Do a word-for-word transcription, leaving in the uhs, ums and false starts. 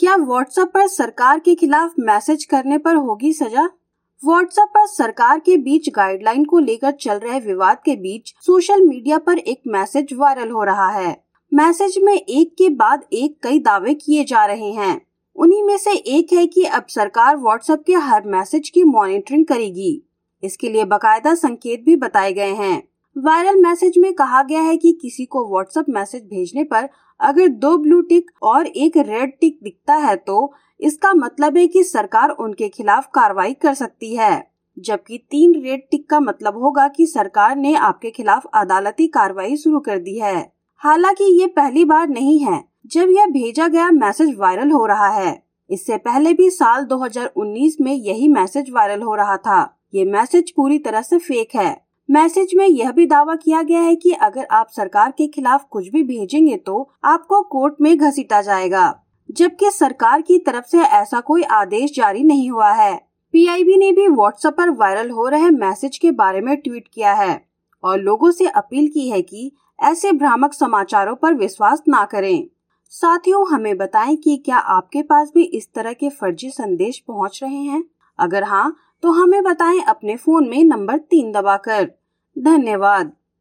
क्या व्हाट्सएप पर सरकार के खिलाफ मैसेज करने पर होगी सजा? व्हाट्सएप पर सरकार के बीच गाइडलाइन को लेकर चल रहे विवाद के बीच सोशल मीडिया पर एक मैसेज वायरल हो रहा है। मैसेज में एक के बाद एक कई दावे किए जा रहे हैं। उन्हीं में से एक है कि अब सरकार व्हाट्सएप के हर मैसेज की मॉनिटरिंग करेगी। इसके लिए बाकायदा संकेत भी बताए गए हैं। वायरल मैसेज में कहा गया है कि किसी को व्हाट्सएप मैसेज भेजने पर अगर दो ब्लू टिक और एक रेड टिक दिखता है तो इसका मतलब है कि सरकार उनके खिलाफ कार्रवाई कर सकती है, जबकि तीन रेड टिक का मतलब होगा कि सरकार ने आपके खिलाफ अदालती कार्रवाई शुरू कर दी है। हालांकि ये पहली बार नहीं है जब यह भेजा गया मैसेज वायरल हो रहा है। इससे पहले भी साल दो हज़ार उन्नीस में यही मैसेज वायरल हो रहा था। ये मैसेज पूरी तरह से फेक है। मैसेज में यह भी दावा किया गया है कि अगर आप सरकार के खिलाफ कुछ भी भेजेंगे तो आपको कोर्ट में घसीटा जाएगा, जबकि सरकार की तरफ से ऐसा कोई आदेश जारी नहीं हुआ है। पीआईबी ने भी व्हाट्सएप पर वायरल हो रहे मैसेज के बारे में ट्वीट किया है और लोगों से अपील की है कि ऐसे भ्रामक समाचारों पर विश्वास ना करें। साथियों, हमें बताएं कि क्या आपके पास भी इस तरह के फर्जी संदेश पहुंच रहे हैं? अगर हाँ, तो हमें बताएं अपने फोन में नंबर तीन दबाकर। धन्यवाद।